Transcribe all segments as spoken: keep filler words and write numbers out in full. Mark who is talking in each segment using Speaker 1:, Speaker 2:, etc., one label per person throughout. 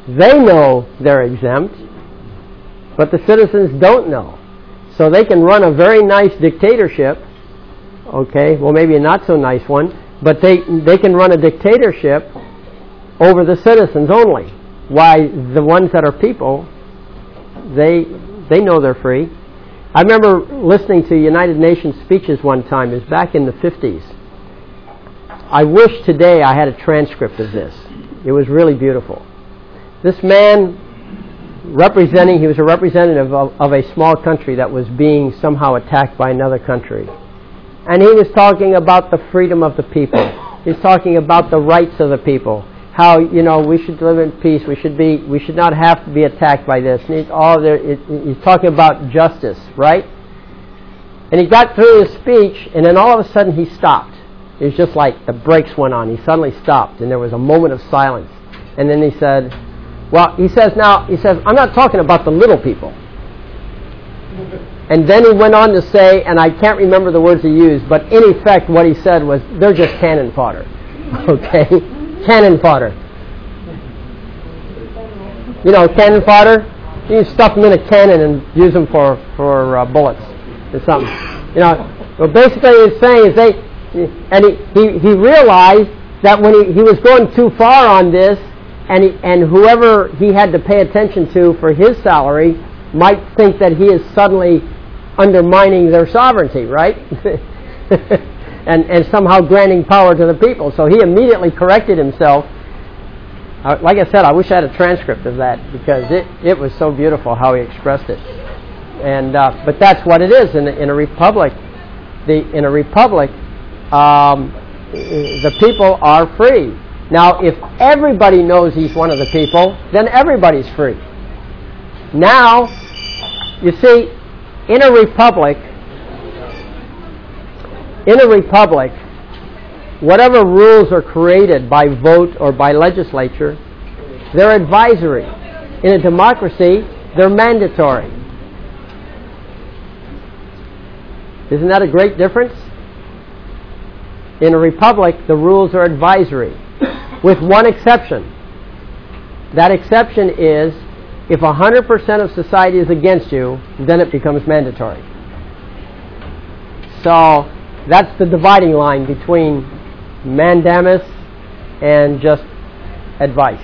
Speaker 1: They know they're exempt, but the citizens don't know. So they can run a very nice dictatorship, okay, well maybe a not so nice one, but they, they can run a dictatorship over the citizens only. Why the ones that are people, they they know they're free. I remember listening to United Nations speeches one time. It was back in the fifties. I wish today I had a transcript of this. It was really beautiful. This man representing, he was a representative of, of a small country that was being somehow attacked by another country. And he was talking about the freedom of the people. He was talking about the rights of the people. How, you know, we should live in peace. We should be, we should not have to be attacked by this. And he's, all there, it, he's talking about justice, right? And he got through his speech, and then all of a sudden he stopped. It was just like the brakes went on. He suddenly stopped, and there was a moment of silence. And then he said, well, he says now, he says, I'm not talking about the little people. And then he went on to say, and I can't remember the words he used, but in effect what he said was, they're just cannon fodder. Okay? Cannon fodder. You know, cannon fodder? You stuff them in a cannon and use them for, for uh, bullets or something. You know, well, basically what he's saying is they, and he, he, he realized that when he, he was going too far on this, and he, and whoever he had to pay attention to for his salary might think that he is suddenly undermining their sovereignty, right? and and somehow granting power to the people. So he immediately corrected himself. Uh, like I said, I wish I had a transcript of that, because it, it was so beautiful how he expressed it. And uh, but that's what it is in, in a republic. The in a republic, um, the people are free. Now, if everybody knows he's one of the people, then everybody's free. Now, you see, in a republic, in a republic, whatever rules are created by vote or by legislature, they're advisory. In a democracy, they're mandatory. Isn't that a great difference? In a republic, the rules are advisory, with one exception. That exception is, if one hundred percent of society is against you, then it becomes mandatory. So that's the dividing line between mandamus and just advice.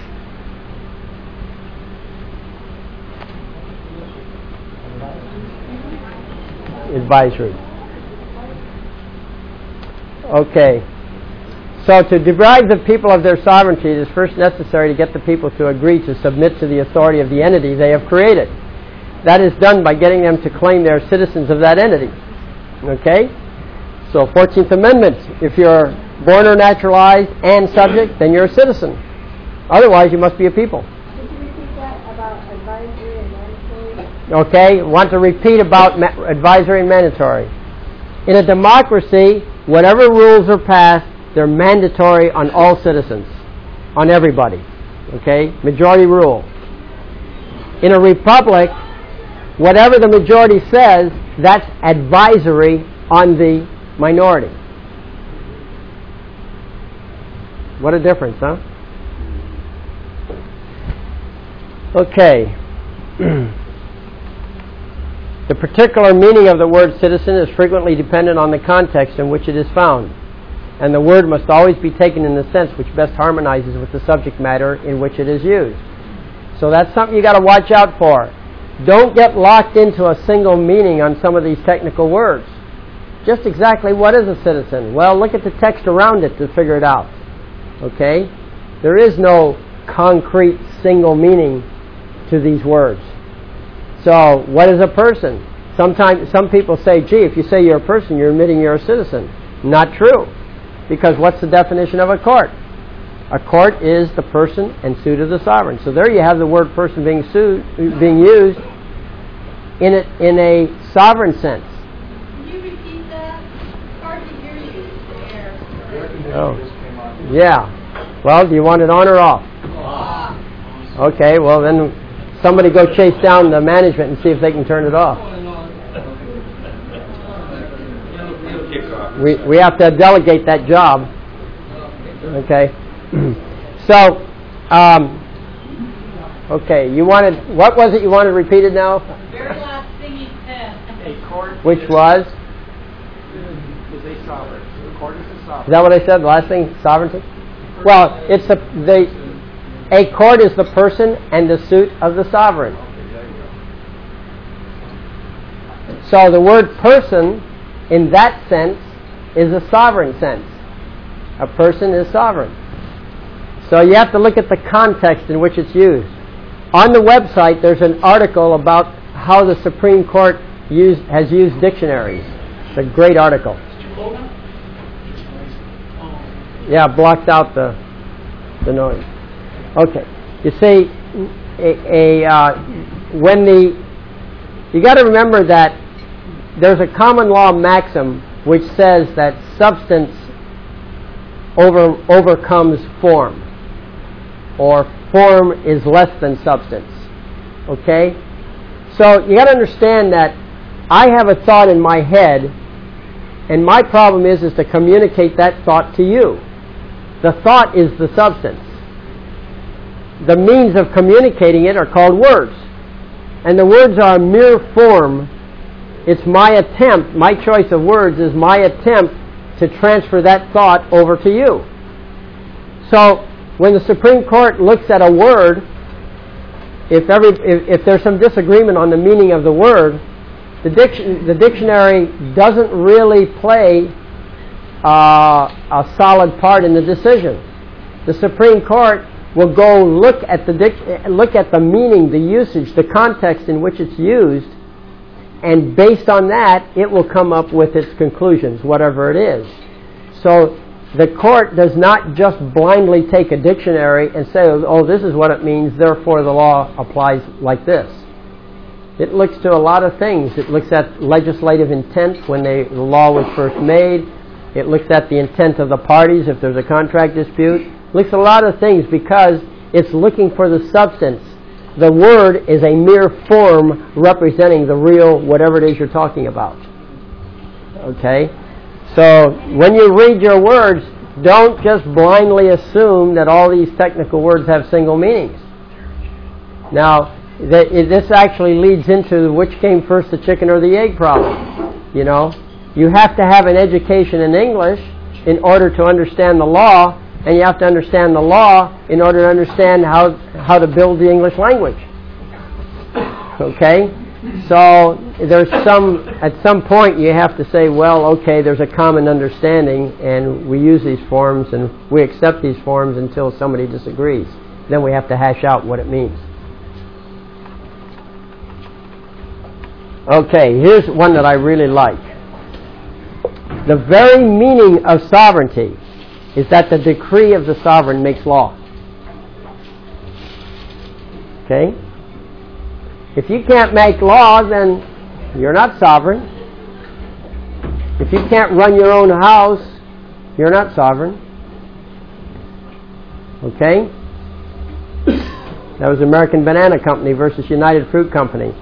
Speaker 1: Advisory. Okay. So to deprive the people of their sovereignty, it is first necessary to get the people to agree to submit to the authority of the entity they have created. That is done by getting them to claim they are citizens of that entity. Okay? So fourteenth Amendment, if you're born or naturalized and subject, then you're a citizen. Otherwise, you must be a people.
Speaker 2: Could you repeat that about advisory and mandatory?
Speaker 1: Okay, want to repeat about ma- advisory and mandatory. In a democracy, whatever rules are passed, they're mandatory on all citizens, on everybody. Okay, majority rule. In a republic, whatever the majority says, that's advisory on the minority. What a difference, huh? Okay. The particular meaning of the word citizen is frequently dependent on the context in which it is found, and the word must always be taken in the sense which best harmonizes with the subject matter in which it is used. So that's something you got to watch out for. Don't get locked into a single meaning on some of these technical words. Just exactly what is a citizen? Well, look at the text around it to figure it out. Okay? There is no concrete single meaning to these words. So, what is a person? Sometimes some people say, gee, if you say you're a person, you're admitting you're a citizen. Not true. Because what's the definition of a court? A court is the person and suit of the sovereign. So there you have the word person being sued, being used in a, in a sovereign sense.
Speaker 2: Can you repeat that? It's hard to hear you there.
Speaker 1: Oh, yeah. Well, do you want it on or off? Off. Okay, well then somebody go chase down the management and see if they can turn it off. We we have to delegate that job. Okay. So, um, Okay, you wanted, what was it you wanted repeated now?
Speaker 2: Very last thing he said.
Speaker 3: A court
Speaker 1: Which
Speaker 3: is,
Speaker 1: was?
Speaker 3: is a sovereign. A court is a sovereign.
Speaker 1: Is that what I said? The last thing? Sovereignty? Well, it's the, the a court is the person and the suit of the sovereign. So the word person, in that sense, is a sovereign sense. A person is sovereign. So you have to look at the context in which it's used. On the website, there's an article about how the Supreme Court used, has used dictionaries. It's a great article. Yeah, blocked out the the noise. Okay, you see, a, a uh, when the you got to remember that there's a common law maxim which says that substance over overcomes form, or form is less than substance. Okay, so you got to understand that I have a thought in my head, and my problem is is to communicate that thought to you. The thought is the substance. The means of communicating it are called words. And the words are mere form. It's my attempt, my choice of words is my attempt to transfer that thought over to you. So, when the Supreme Court looks at a word, if, every, if, if there's some disagreement on the meaning of the word, the, diction, the dictionary doesn't really play Uh, a solid part in the decision. The Supreme Court will go look at the dic- look at the meaning, the usage, the context in which it's used, and based on that, it will come up with its conclusions, whatever it is. So the court does not just blindly take a dictionary and say, "Oh, this is what it means, therefore the law applies like this." It looks to a lot of things. It looks at legislative intent when they, the law was first made. It looks at the intent of the parties if there's a contract dispute. It looks at a lot of things because it's looking for the substance. The word is a mere form representing the real whatever it is you're talking about. Okay? So when you read your words, don't just blindly assume that all these technical words have single meanings. Now, this actually leads into which came first, the chicken or the egg problem. You know? You have to have an education in English in order to understand the law, and you have to understand the law in order to understand how, how to build the English language. Okay? So there's some, at some point you have to say, well, okay, there's a common understanding, and we use these forms, and we accept these forms until somebody disagrees. Then we have to hash out what it means. Okay, here's one that I really like. The very meaning of sovereignty is that the decree of the sovereign makes law. Okay? If you can't make law, then you're not sovereign. If you can't run your own house, you're not sovereign. Okay? That was American Banana Company versus United Fruit Company.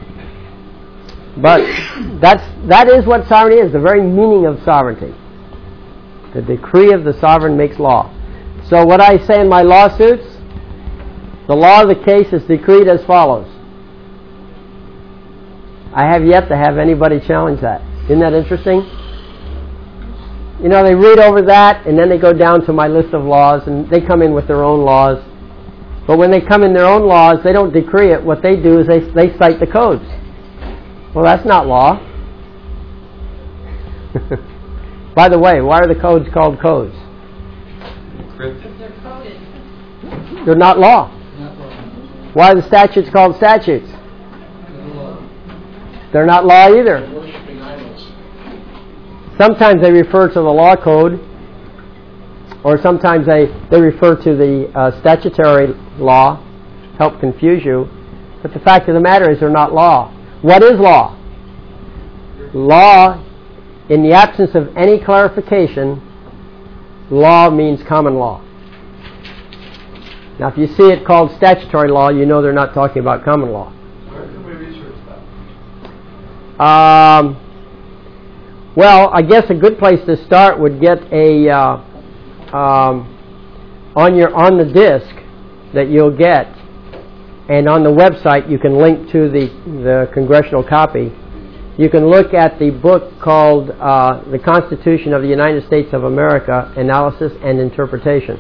Speaker 1: But that's, that is what sovereignty is, the very meaning of sovereignty. The decree of the sovereign makes law. So what I say in my lawsuits, the law of the case is decreed as follows. I have yet to have anybody challenge that. Isn't that interesting? You know, they read over that, and then they go down to my list of laws, and they come in with their own laws. But when they come in their own laws, they don't decree it. What they do is they, they cite the codes. Well, that's not law. By the way, why are the codes called codes?
Speaker 2: Because they're coded.
Speaker 1: They're not law. Why are the statutes called statutes? They're not law either. Sometimes they refer to the law code, or sometimes they, they refer to the uh, statutory law, help confuse you. But the fact of the matter is they're not law. What is law? Law, in the absence of any clarification, law means common law. Now, if you see it called statutory law, you know they're not talking about common law.
Speaker 3: Where can we research that?
Speaker 1: Um, well, I guess a good place to start would get a uh, um, on your on the disk that you'll get and on the website you can link to the, the congressional copy. You can look at the book called uh, The Constitution of the United States of America, Analysis and Interpretation.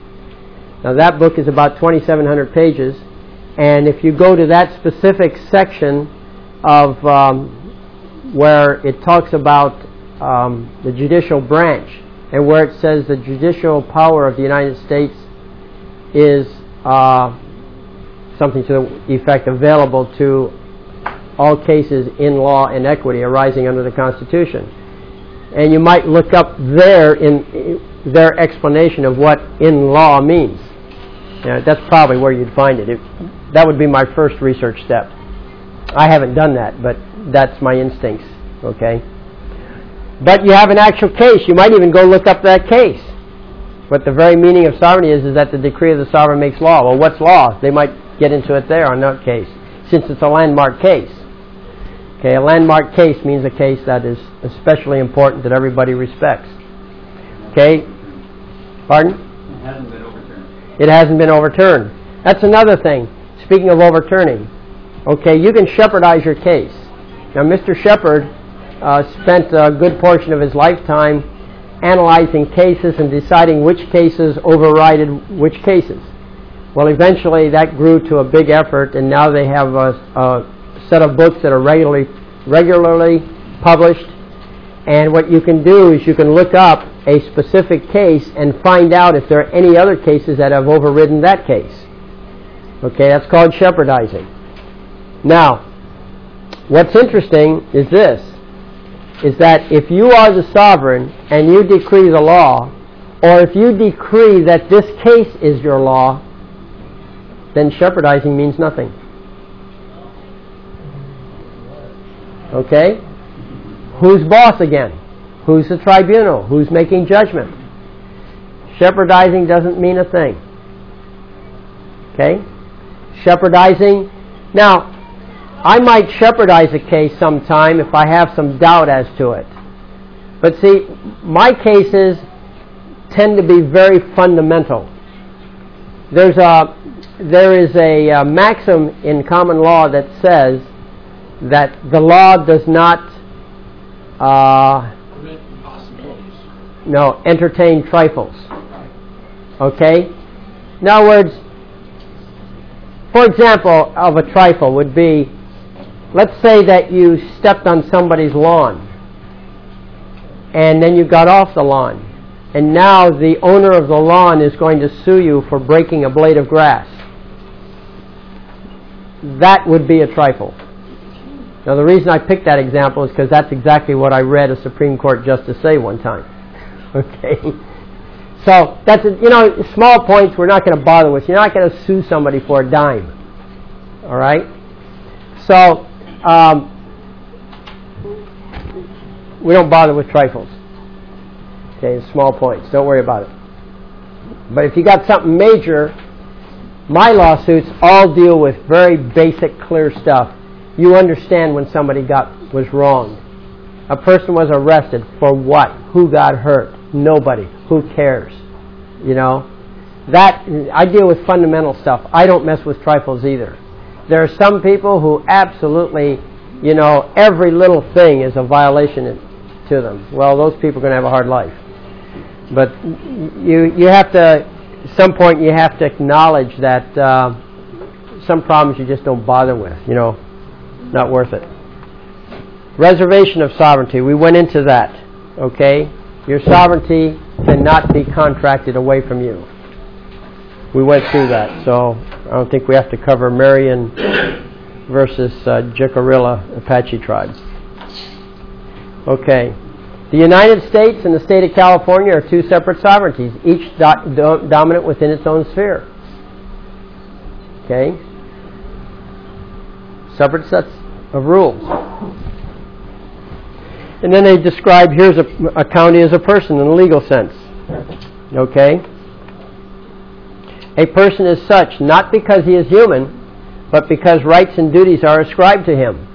Speaker 1: Now that book is about twenty-seven hundred pages, and if you go to that specific section of um, where it talks about um, the judicial branch, and where it says the judicial power of the United States is uh, something to the effect available to all cases in law and equity arising under the Constitution. And you might look up there in their explanation of what in law means. You know, that's probably where you'd find it. it. That would be my first research step. I haven't done that, but that's my instincts, okay? But you have an actual case. You might even go look up that case. What the very meaning of sovereignty is, is that the decree of the sovereign makes law. Well, what's law? They might get into it there on that case, since it's a landmark case. Okay, a landmark case means a case that is especially important, that everybody respects. Okay? Pardon?
Speaker 3: It hasn't been overturned.
Speaker 1: It hasn't been overturned. That's another thing. Speaking of overturning, okay, you can Shepherdize your case. Now, Mister Shepard uh, spent a good portion of his lifetime analyzing cases and deciding which cases overrided which cases. Well, eventually that grew to a big effort, and now they have a, a set of books that are regularly regularly published. And what you can do is you can look up a specific case and find out if there are any other cases that have overridden that case. Okay, that's called Shepardizing. Now, what's interesting is this, is that if you are the sovereign and you decree the law, or if you decree that this case is your law, then Shepardizing means nothing. Okay? Who's boss again? Who's the tribunal? Who's making judgment? Shepardizing doesn't mean a thing. Okay? Shepardizing. Now, I might Shepherdize a case sometime if I have some doubt as to it. But see, my cases tend to be very fundamental. There's a, there is a, a maxim in common law that says that the law does not uh, no, entertain trifles. Okay? In other words, for example, of a trifle would be, let's say that you stepped on somebody's lawn and then you got off the lawn, and now the owner of the lawn is going to sue you for breaking a blade of grass. That would be a trifle. Now, the reason I picked that example is because that's exactly what I read a Supreme Court justice say one time. Okay? So, that's, a, you know, small points we're not going to bother with. You're not going to sue somebody for a dime. All right? So, um, we don't bother with trifles. Okay, small points. Don't worry about it. But if you got something major, my lawsuits all deal with very basic, clear stuff. You understand when somebody got was wronged. A person was arrested for what? Who got hurt? Nobody. Who cares? You know? That, I deal with fundamental stuff. I don't mess with trifles either. There are some people who absolutely, you know, every little thing is a violation to them. Well, those people are going to have a hard life. But you you have to, at some point you have to acknowledge that uh, some problems you just don't bother with, you know. Not worth it. Reservation of sovereignty. We went into that. Okay? Your sovereignty cannot be contracted away from you. We went through that. So I don't think we have to cover Marion versus uh, Jicarilla Apache tribe. Okay. The United States and the state of California are two separate sovereignties, each do- do- dominant within its own sphere. Okay? Separate sets of rules. And then they describe, here's a, a county as a person in a legal sense. Okay? A person is such not because he is human, but because rights and duties are ascribed to him.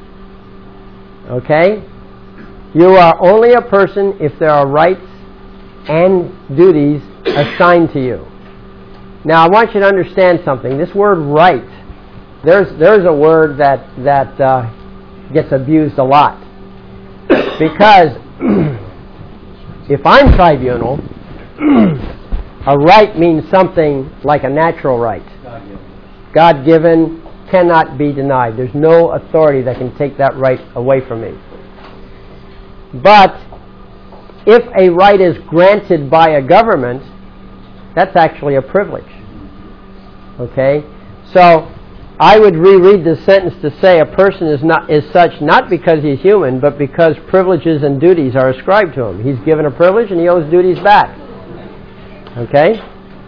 Speaker 1: Okay? You are only a person if there are rights and duties assigned to you. Now, I want you to understand something. This word right there's there's a word that that uh, gets abused a lot, because if I'm tribunal, a right means something like a natural right, God-given, cannot be denied. There's no authority that can take that right away from me. But if a right is granted by a government, that's actually a privilege. Okay? So I would reread this sentence to say a person is not is such not because he's human, but because privileges and duties are ascribed to him. He's given a privilege and he owes duties back. Okay?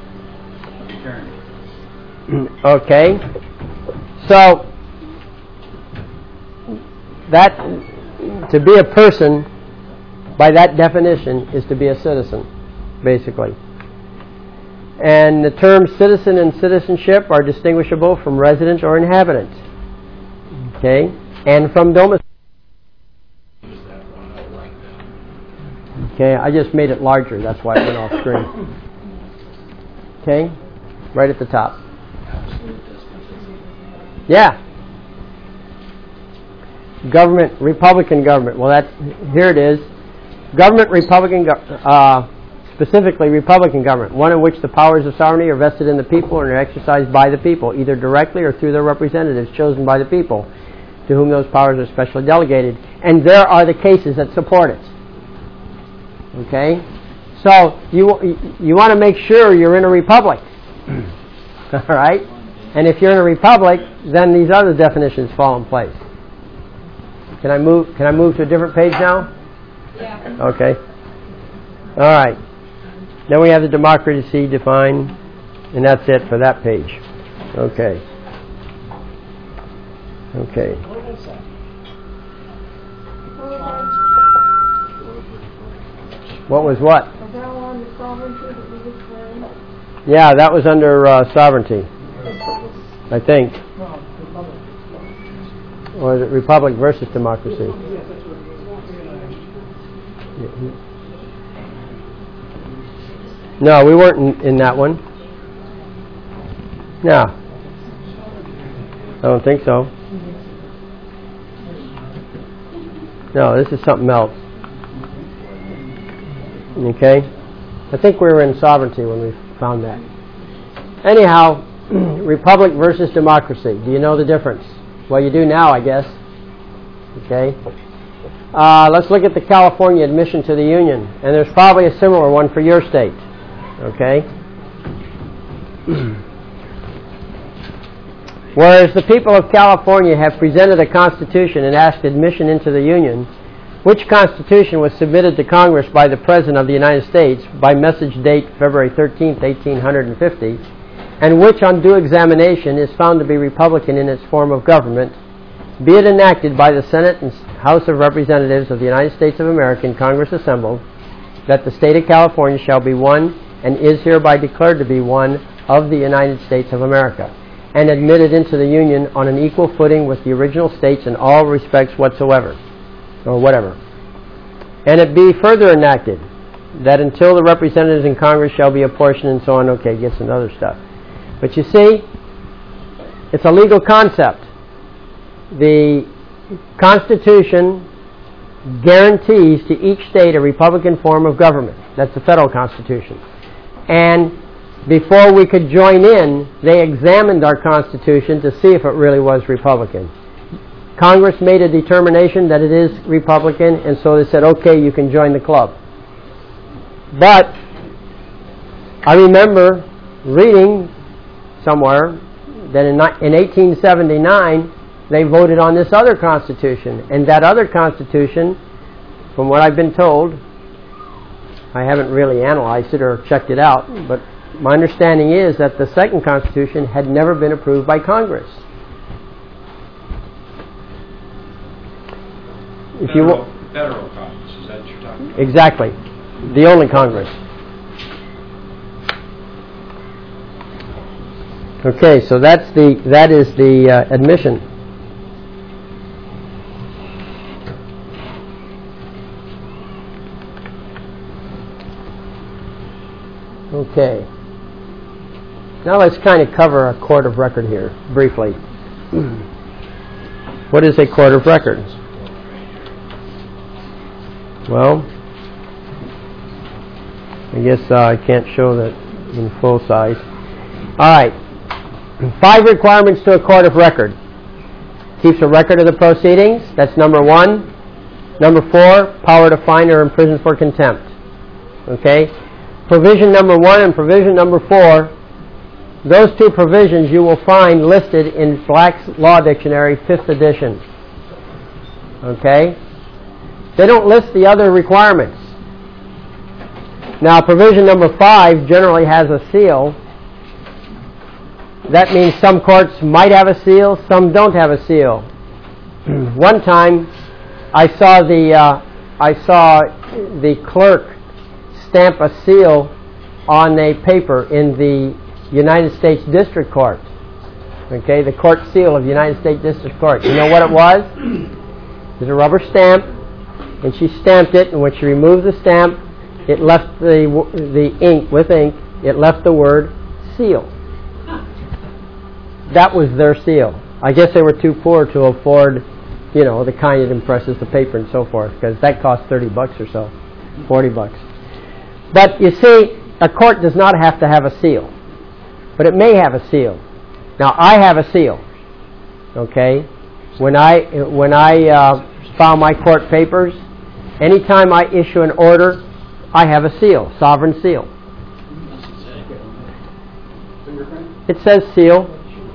Speaker 1: Okay. So that to be a person, by that definition, is to be a citizen, basically. And the terms citizen and citizenship are distinguishable from resident or inhabitant. Okay? And from domicile. Okay, I just made it larger, that's why it went off screen. Okay? Right at the top. Yeah. Government, Republican government. Well, that's, here it is. Government, Republican, uh, specifically Republican government, one in which the powers of sovereignty are vested in the people and are exercised by the people, either directly or through their representatives chosen by the people, to whom those powers are specially delegated. And there are the cases that support it. Okay? So, you, you want to make sure you're in a republic. All right? And if you're in a republic, then these other definitions fall in place. Can I move? Can I move to a different page now?
Speaker 2: Yeah.
Speaker 1: Okay. All right. Then we have the democracy defined, and that's it for that page. Okay. Okay. What was what? Yeah, that was under uh, sovereignty, I think. Or is it republic versus democracy? No, we weren't in, in that one. No. I don't think so. No, this is something else. Okay? I think we were in sovereignty when we found that. Anyhow, republic versus democracy. Do you know the difference? Well, you do now, I guess. Okay? Uh, let's look at the California admission to the Union. And there's probably a similar one for your state. Okay? Whereas the people of California have presented a constitution and asked admission into the Union, which constitution was submitted to Congress by the President of the United States by message date February thirteenth, eighteen fifty, and which on due examination is found to be Republican in its form of government, be it enacted by the Senate and House of Representatives of the United States of America in Congress assembled, that the state of California shall be one and is hereby declared to be one of the United States of America, and admitted into the Union on an equal footing with the original states in all respects whatsoever, or whatever. And it be further enacted that until the representatives in Congress shall be apportioned and so on. Okay, get some other stuff. But you see, it's a legal concept. The Constitution guarantees to each state a Republican form of government. That's the federal Constitution. And before we could join in, they examined our Constitution to see if it really was Republican. Congress made a determination that it is Republican, and so they said, okay, you can join the club. But I remember reading somewhere that in, in eighteen seventy-nine they voted on this other Constitution, and that other Constitution, from what I've been told, I haven't really analyzed it or checked it out, but my understanding is that the second Constitution had never been approved by Congress. If
Speaker 3: federal,
Speaker 1: you w-
Speaker 3: federal Congress, is that what you're talking about?
Speaker 1: Exactly. The only Congress. Okay, so that's the that is the uh, admission. Okay. Now let's kind of cover a court of record here, briefly. What is a court of record? Well, I guess uh, I can't show that in full size. All right. Five requirements to a court of record. Keeps a record of the proceedings. That's number one. Number four, power to fine or imprison for contempt. Okay? Provision number one and provision number four, those two provisions you will find listed in Black's Law Dictionary, fifth edition. Okay? They don't list the other requirements. Now, provision number five generally has a seal. That means some courts might have a seal, some don't have a seal. One time, I saw the uh, I saw the clerk stamp a seal on a paper in the United States District Court. Okay, the court seal of the United States District Court. You know what it was? It was a rubber stamp, and she stamped it, and when she removed the stamp, it left the the ink with ink. It left the word seal. That was their seal. I guess they were too poor to afford, you know, the kind that impresses the paper and so forth, because that cost thirty bucks or so, forty bucks. But you see, a court does not have to have a seal, but it may have a seal. Now, I have a seal. Okay, when I when I uh, file my court papers, anytime I issue an order, I have a seal, sovereign seal. It says seal.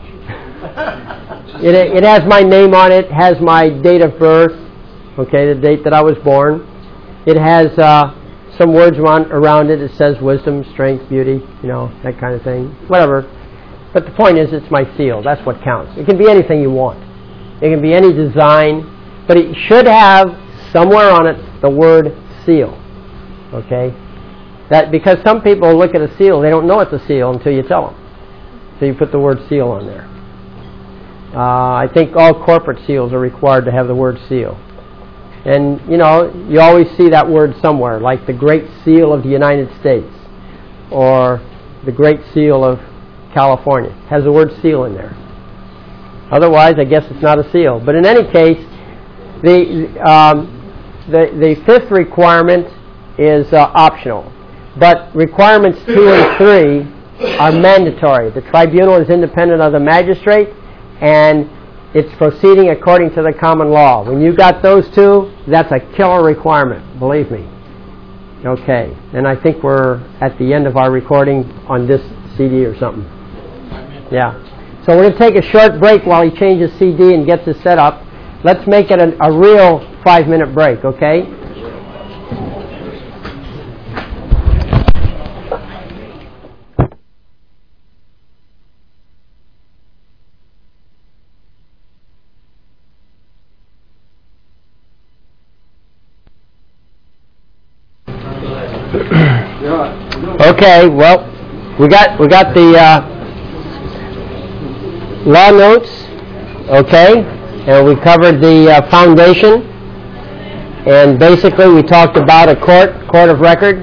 Speaker 1: It, it has my name on it, has my date of birth, okay, the date that I was born. It has uh, some words on, around it. It says wisdom, strength, beauty, you know, that kind of thing, whatever. But the point is, it's my seal. That's what counts. It can be anything you want. It can be any design, but it should have somewhere on it the word seal, okay? That because some people look at a seal, they don't know it's a seal until you tell them. So you put the word seal on there. Uh, I think all corporate seals are required to have the word seal. And, you know, you always see that word somewhere, like the Great Seal of the United States or the Great Seal of California. It has the word seal in there. Otherwise, I guess it's not a seal. But in any case, the, um, the, the fifth requirement is uh, optional. But requirements two and three are mandatory. The tribunal is independent of the magistrate, and it's proceeding according to the common law. When you got those two, that's a killer requirement, believe me. Okay, and I think we're at the end of our recording on this C D or something. Yeah. So we're going to take a short break while he changes C D and gets it set up. Let's make it a, a real five-minute break, okay? Okay, well, we got we got the uh, law notes, okay, and we covered the uh, foundation, and basically we talked about a court, court of record.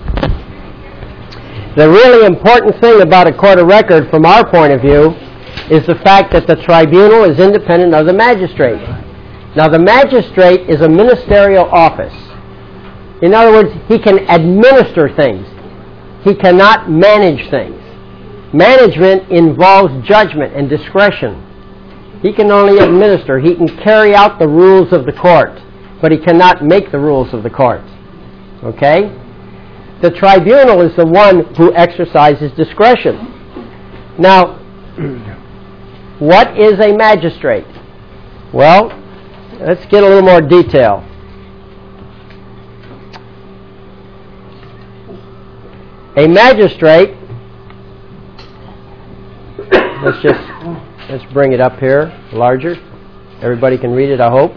Speaker 1: The really important thing about a court of record, from our point of view, is the fact that the tribunal is independent of the magistrate. Now, the magistrate is a ministerial office. In other words, he can administer things. He cannot manage things. Management involves judgment and discretion. He can only administer. He can carry out the rules of the court, but he cannot make the rules of the court. Okay? The tribunal is the one who exercises discretion. Now, what is a magistrate? Well, let's get a little more detail. A magistrate, let's just, let's bring it up here, larger. Everybody can read it, I hope.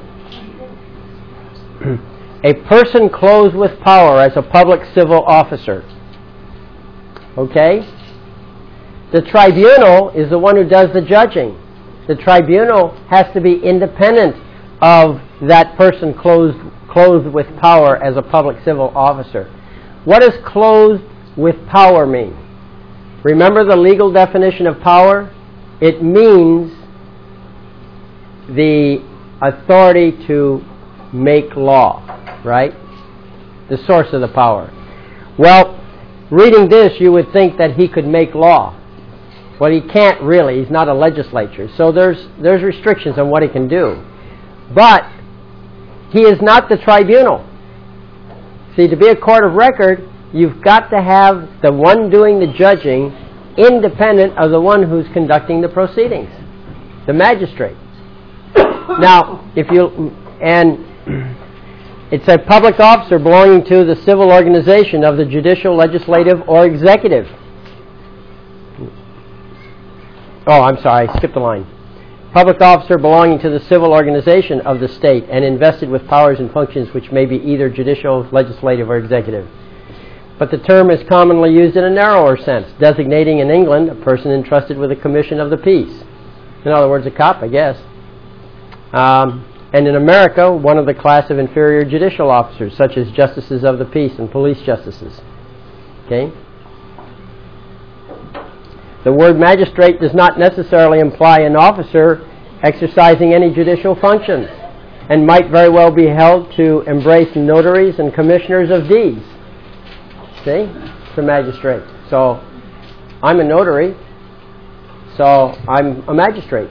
Speaker 1: A person clothed with power as a public civil officer. Okay? The tribunal is the one who does the judging. The tribunal has to be independent of that person clothed, clothed with power as a public civil officer. What does clothed with power mean? Remember the legal definition of power? It means the authority to make law, right? The source of the power. Well, reading this, you would think that he could make law. Well, he can't really. He's not a legislature. So there's there's restrictions on what he can do. But he is not the tribunal. See, to be a court of record, you've got to have the one doing the judging independent of the one who's conducting the proceedings, the magistrate. Now, if you, and it's a public officer belonging to the civil organization of the judicial, legislative, or executive. Oh, I'm sorry, I skipped a line. Public officer belonging to the civil organization of the state and invested with powers and functions which may be either judicial, legislative, or executive. But the term is commonly used in a narrower sense, designating in England a person entrusted with a commission of the peace. In other words, a cop, I guess. Um, and in America, one of the class of inferior judicial officers, such as justices of the peace and police justices. Okay? The word magistrate does not necessarily imply an officer exercising any judicial functions, and might very well be held to embrace notaries and commissioners of deeds. See? It's a magistrate. So, I'm a notary, so I'm a magistrate.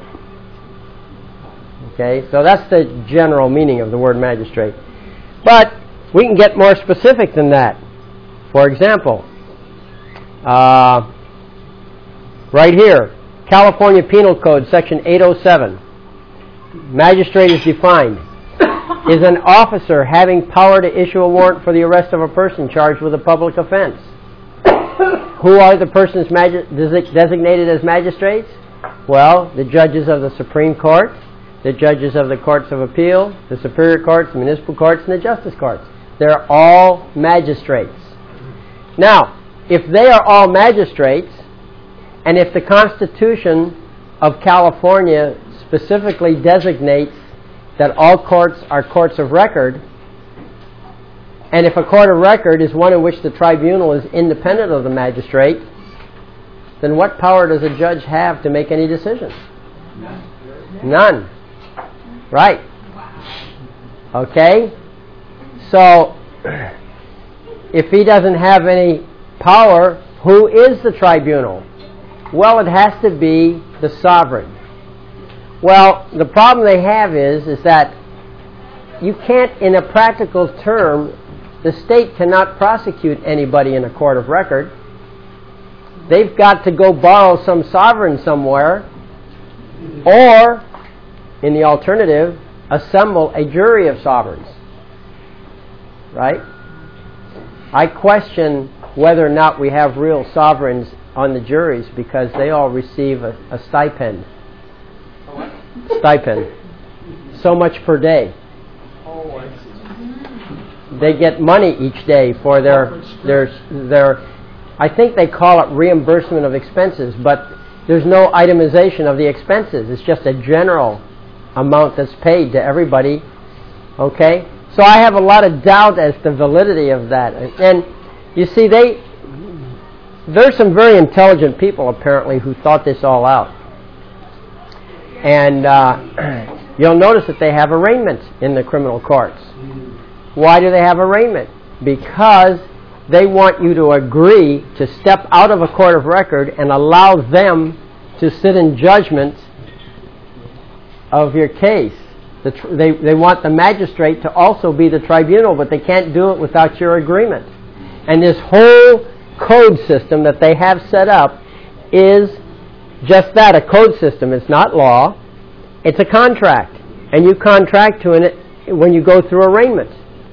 Speaker 1: Okay? So that's the general meaning of the word magistrate. But we can get more specific than that. For example, uh, right here, California Penal Code, Section eight oh seven. Magistrate is defined. Is an officer having power to issue a warrant for the arrest of a person charged with a public offense. Who are the persons magi- designated as magistrates? Well, the judges of the Supreme Court, the judges of the Courts of Appeal, the Superior Courts, the Municipal Courts, and the Justice Courts. They're all magistrates. Now, if they are all magistrates, and if the Constitution of California specifically designates that all courts are courts of record, and if a court of record is one in which the tribunal is independent of the magistrate, then what power does a judge have to make any decisions? None. Right. Okay? So, if he doesn't have any power, who is the tribunal? Well, it has to be the sovereign. Well, the problem they have is, is that you can't, in a practical term, the state cannot prosecute anybody in a court of record. They've got to go borrow some sovereign somewhere, or, in the alternative, assemble a jury of sovereigns. Right? I question whether or not we have real sovereigns on the juries because they all receive a, a stipend. Stipend. So much per day.
Speaker 3: Oh, I see.
Speaker 1: They get money each day for their their their. I think they call it reimbursement of expenses, but there's no itemization of the expenses. It's just a general amount that's paid to everybody. Okay, so I have a lot of doubt as to the validity of that. And you see, they there's some very intelligent people apparently who thought this all out. And uh, you'll notice that they have arraignment in the criminal courts. Why do they have arraignment? Because they want you to agree to step out of a court of record and allow them to sit in judgment of your case. The tr- they, they want the magistrate to also be the tribunal, but they can't do it without your agreement. And this whole code system that they have set up is just that, a code system. It's not law. It's a contract. And you contract to it when you go through arraignment.